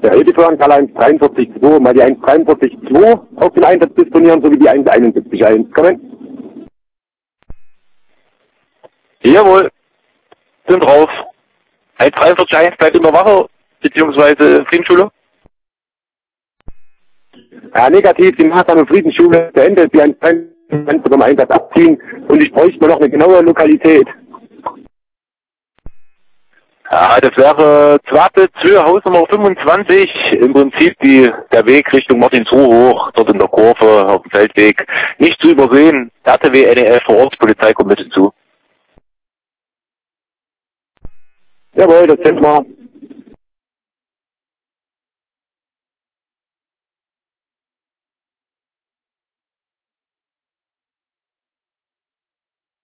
der Hilfeführer 143.2 mal die 143.2 auf den Einsatz disponieren, sowie die 171.1. Kommen. Jawohl. Sind drauf. 143.1 bleibt immer Wache, beziehungsweise Friedensschule. Ja, negativ, die Maßnahme Friedensschule beendet, die 141 vom Einsatz abziehen und ich bräuchte mal noch eine genaue Lokalität. Ja, das wäre Zwapitz, Höhe Hausnummer 25, im Prinzip der Weg Richtung Martinsruhe hoch, dort in der Kurve, auf dem Feldweg. Nicht zu übersehen, RTW NEF vor Ort, Polizei kommt mit hinzu. Jawohl, das sind wir.